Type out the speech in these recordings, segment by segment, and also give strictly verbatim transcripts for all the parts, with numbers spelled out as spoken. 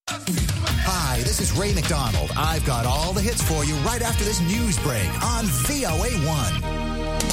Hi, this is Ray McDonald. I've got all the hits for you right after this news break on V O A one.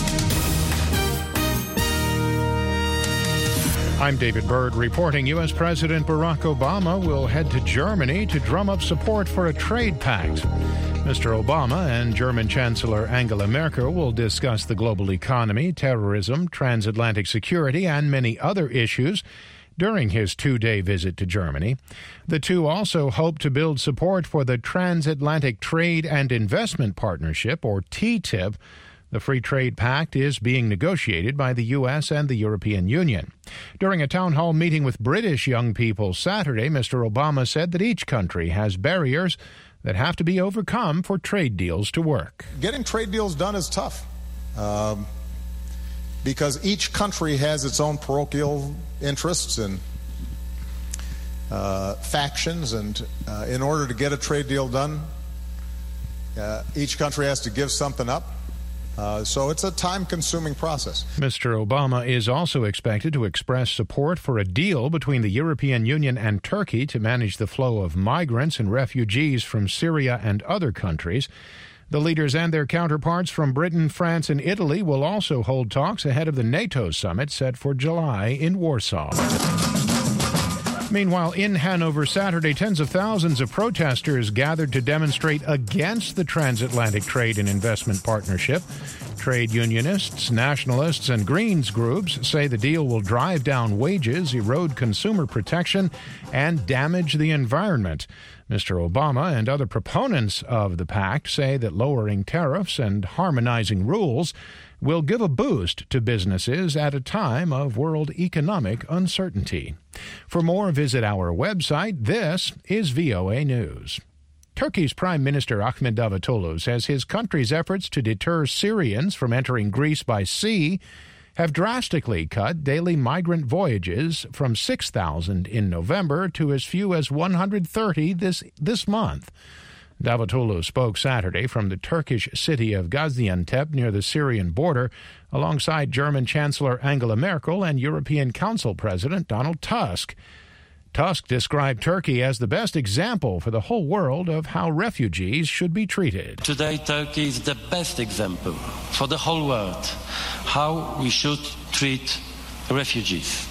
I'm David Byrd reporting U S. President Barack Obama will head to Germany to drum up support for a trade pact. Mister Obama and German Chancellor Angela Merkel will discuss the global economy, terrorism, transatlantic security, and many other issues during his two-day visit to Germany. The two also hope to build support for the Transatlantic Trade and Investment Partnership, or T T I P. The Free Trade Pact is being negotiated by the U S and the European Union. During a town hall meeting with British young people Saturday, Mister Obama said that each country has barriers that have to be overcome for trade deals to work. Getting trade deals done is tough um, because each country has its own parochial interests and uh, factions, and uh, in order to get a trade deal done, uh, each country has to give something up. Uh, so it's a time-consuming process. Mister Obama is also expected to express support for a deal between the European Union and Turkey to manage the flow of migrants and refugees from Syria and other countries. The leaders and their counterparts from Britain, France, and Italy will also hold talks ahead of the NATO summit set for July in Warsaw. Meanwhile, in Hanover Saturday, tens of thousands of protesters gathered to demonstrate against the Transatlantic Trade and Investment Partnership. Trade unionists, nationalists, and Greens groups say the deal will drive down wages, erode consumer protection, and damage the environment. Mister Obama and other proponents of the pact say that lowering tariffs and harmonizing rules will give a boost to businesses at a time of world economic uncertainty. For more, visit our website. This is V O A News. Turkey's Prime Minister Ahmet Davutoglu says his country's efforts to deter Syrians from entering Greece by sea have drastically cut daily migrant voyages from six thousand in November to as few as one hundred thirty this, this month. Davutoglu spoke Saturday from the Turkish city of Gaziantep near the Syrian border alongside German Chancellor Angela Merkel and European Council President Donald Tusk. Tusk described Turkey as the best example for the whole world of how refugees should be treated. Today, Turkey is the best example for the whole world how we should treat refugees.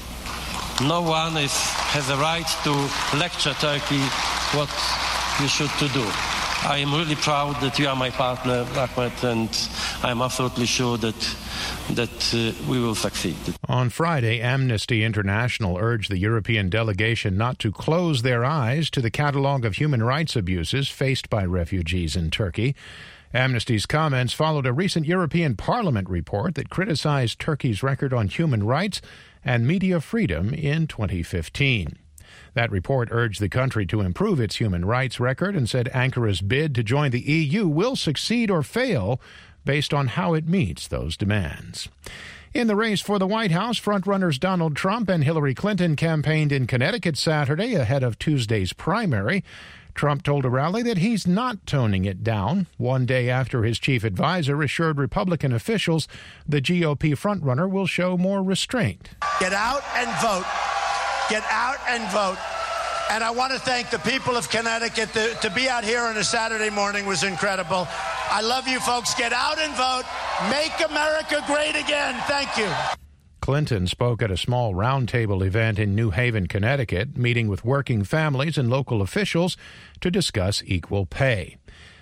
No one is, has a right to lecture Turkey what we should to do. I am really proud that you are my partner, Ahmed, and I am absolutely sure that that uh, we will succeed. On Friday, Amnesty International urged the European delegation not to close their eyes to the catalog of human rights abuses faced by refugees in Turkey. Amnesty's comments followed a recent European Parliament report that criticized Turkey's record on human rights and media freedom in twenty fifteen. That report urged the country to improve its human rights record and said Ankara's bid to join the E U will succeed or fail based on how it meets those demands. In the race for the White House, frontrunners Donald Trump and Hillary Clinton campaigned in Connecticut Saturday ahead of Tuesday's primary. Trump told a rally that he's not toning it down. One day after his chief advisor assured Republican officials the G O P frontrunner will show more restraint. Get out and vote. Get out and vote. And I want to thank the people of Connecticut. To, to be out here on a Saturday morning was incredible. I love you folks. Get out and vote. Make America great again. Thank you. Clinton spoke at a small roundtable event in New Haven, Connecticut, meeting with working families and local officials to discuss equal pay.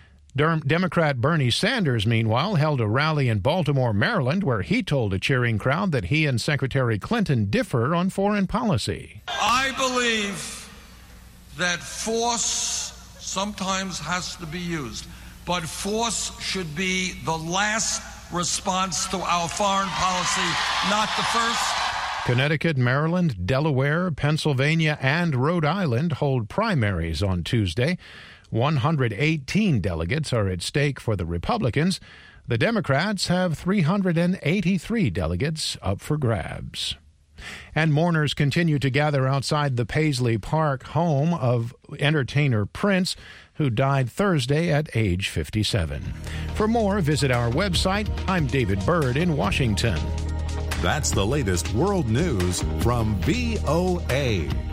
Democrat Bernie Sanders, meanwhile, held a rally in Baltimore, Maryland, where he told a cheering crowd that he and Secretary Clinton differ on foreign policy. I believe that force sometimes has to be used, but force should be the last response to our foreign policy, not the first. Connecticut, Maryland, Delaware, Pennsylvania, and Rhode Island hold primaries on Tuesday. one hundred eighteen delegates are at stake for the Republicans. The Democrats have three hundred eighty-three delegates up for grabs. And mourners continue to gather outside the Paisley Park home of entertainer Prince, who died Thursday at age fifty-seven. For more, visit our website. I'm David Byrd in Washington. That's the latest world news from V O A.